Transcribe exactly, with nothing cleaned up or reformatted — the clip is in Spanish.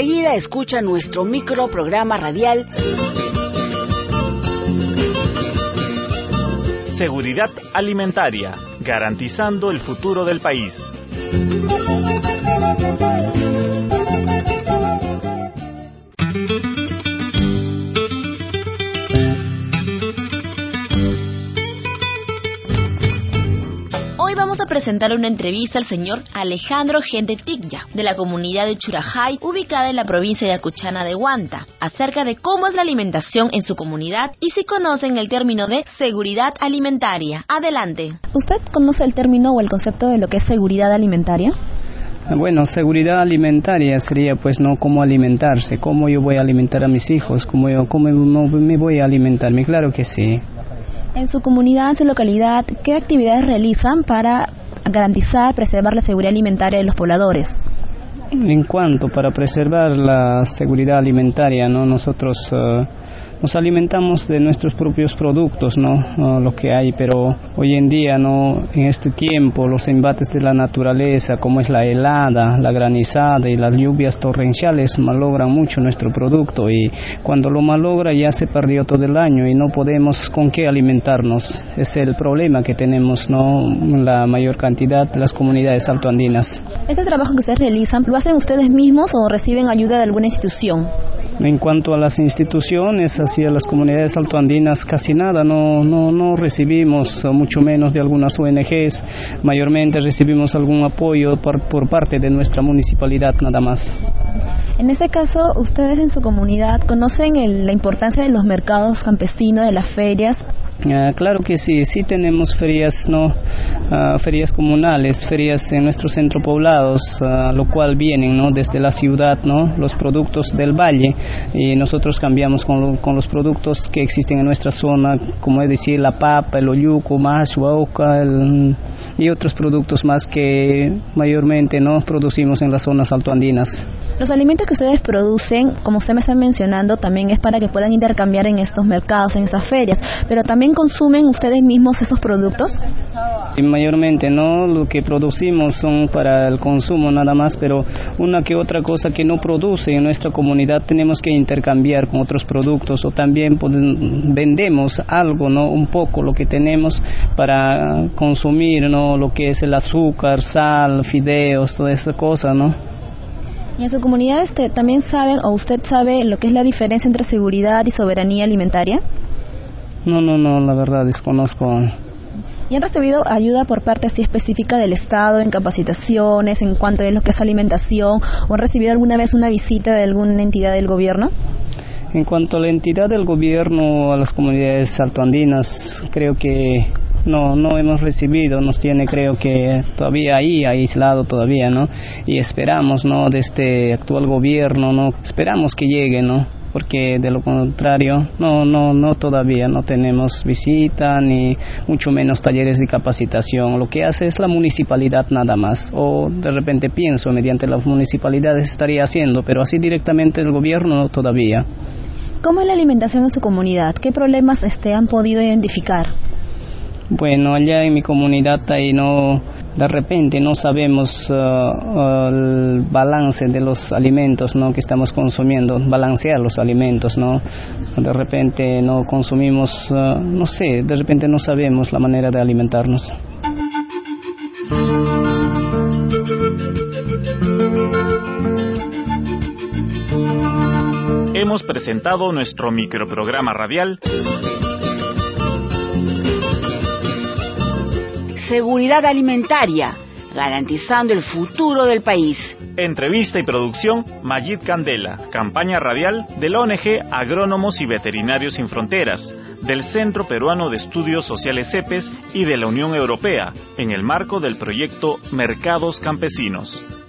Enseguida escucha nuestro microprograma radial Seguridad alimentaria, garantizando el futuro del país. Vamos a presentar una entrevista al señor Alejandro Genteticya, de la comunidad de Churajay, ubicada en la provincia de Acuchana de Huanta, acerca de cómo es la alimentación en su comunidad y si conocen el término de seguridad alimentaria. Adelante. ¿Usted conoce el término o el concepto de lo que es seguridad alimentaria? Bueno, seguridad alimentaria sería pues no cómo alimentarse, cómo yo voy a alimentar a mis hijos, cómo yo cómo me voy a alimentarme, claro que sí. En su comunidad, en su localidad, ¿qué actividades realizan para garantizar, preservar la seguridad alimentaria de los pobladores? En cuanto para preservar la seguridad alimentaria, ¿no? Nosotros uh, nos alimentamos de nuestros propios productos, ¿no? Uh, lo que hay, pero hoy en día, ¿no? En este tiempo, los embates de la naturaleza, como es la helada, la granizada y las lluvias torrenciales, malogran mucho nuestro producto, y cuando lo malogra ya se perdió todo el año y no podemos con qué alimentarnos. Es el problema que tenemos, ¿no? La mayor cantidad de las comunidades altoandinas. ¿Este trabajo que ustedes realizan, lo hacen ustedes mismos o reciben ayuda de alguna institución? En cuanto a las instituciones, hacia las comunidades altoandinas, casi nada, no, no, no recibimos, mucho menos de algunas O N Ges, mayormente recibimos algún apoyo por, por parte de nuestra municipalidad, nada más. En este caso, ¿ustedes en su comunidad conocen el, la importancia de los mercados campesinos, de las ferias? Uh, claro que sí, sí tenemos ferias, ¿no? Uh, ferias comunales, ferias en nuestros centros poblados, uh, lo cual vienen, ¿no? Desde la ciudad, ¿no? Los productos del valle, y nosotros cambiamos con, lo, con los productos que existen en nuestra zona, como es decir, la papa, el oyuco, más huauca, el, y otros productos más que mayormente, ¿no? Producimos en las zonas altoandinas. Los alimentos que ustedes producen, como usted me está mencionando, también es para que puedan intercambiar en estos mercados, en esas ferias, pero también consumen ustedes mismos esos productos. Y mayormente, ¿no? Lo que producimos son para el consumo nada más, pero una que otra cosa que no produce en nuestra comunidad tenemos que intercambiar con otros productos, o también vendemos algo, ¿no? Un poco lo que tenemos para consumir, ¿no? Lo que es el azúcar, sal, fideos, toda esa cosa, ¿no? ¿Y en su comunidad este, también saben, o usted sabe, lo que es la diferencia entre seguridad y soberanía alimentaria? No, no, no, la verdad desconozco. ¿Y han recibido ayuda por parte así específica del Estado en capacitaciones en cuanto a lo que es alimentación, o han recibido alguna vez una visita de alguna entidad del gobierno? En cuanto a la entidad del gobierno, a las comunidades altoandinas, creo que no no hemos recibido, nos tiene creo que todavía ahí aislado todavía, ¿no? Y esperamos, ¿no? De este actual gobierno, ¿no? Esperamos que llegue, ¿no? Porque de lo contrario, no no no todavía no tenemos visita ni mucho menos talleres de capacitación. Lo que hace es la municipalidad nada más, o de repente pienso mediante las municipalidades estaría haciendo, pero así directamente el gobierno no todavía. ¿Cómo es la alimentación en su comunidad? ¿Qué problemas este, han podido identificar? Bueno, allá en mi comunidad ahí no, de repente no sabemos uh, uh, el balance de los alimentos, ¿no? Que estamos consumiendo, balancear los alimentos, ¿no? De repente no consumimos, uh, no sé, de repente no sabemos la manera de alimentarnos. Hemos presentado nuestro microprograma radial Seguridad alimentaria, garantizando el futuro del país. Entrevista y producción, Mayid Candela. Campaña radial de la O N G Agrónomos y Veterinarios Sin Fronteras, del Centro Peruano de Estudios Sociales CEPES y de la Unión Europea, en el marco del proyecto Mercados Campesinos.